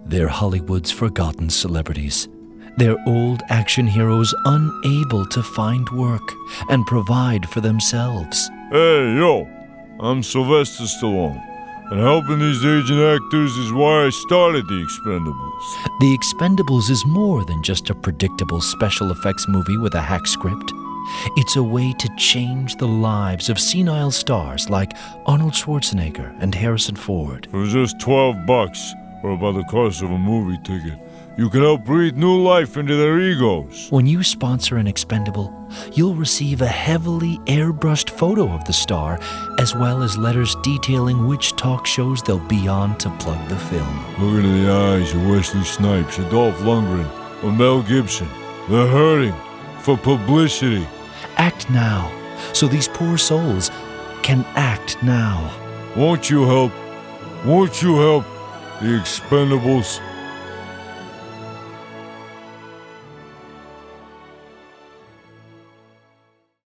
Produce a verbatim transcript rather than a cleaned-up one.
They're Hollywood's forgotten celebrities. They're old action heroes unable to find work and provide for themselves. Hey, yo, I'm Sylvester Stallone, and helping these aging actors is why I started The Expendables. The Expendables is more than just a predictable special effects movie with a hack script. It's a way to change the lives of senile stars like Arnold Schwarzenegger and Harrison Ford. For just twelve bucks, or about the cost of a movie ticket, you can help breathe new life into their egos. When you sponsor an Expendable, you'll receive a heavily airbrushed photo of the star, as well as letters detailing which talk shows they'll be on to plug the film. Look into the eyes of Wesley Snipes, or Dolph Lundgren, or Mel Gibson. They're hurting for publicity. Act now, so these poor souls can act now. Won't you help? Won't you help The Expendables?